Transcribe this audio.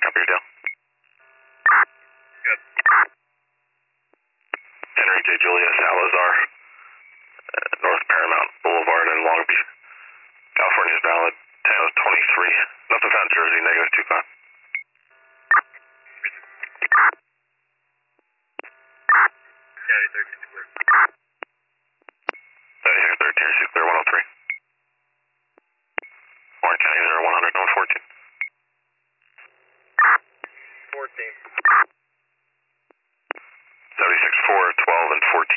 Copy your deal. Good. Henry J. Julia Salazar, North Paramount Boulevard in Long Beach. California is valid. 10:23. Nothing found Jersey, negative 25. County 13 square. 13, she's clear 103. Orange County 0100, going 14. 14. 76 4, 12, and 14.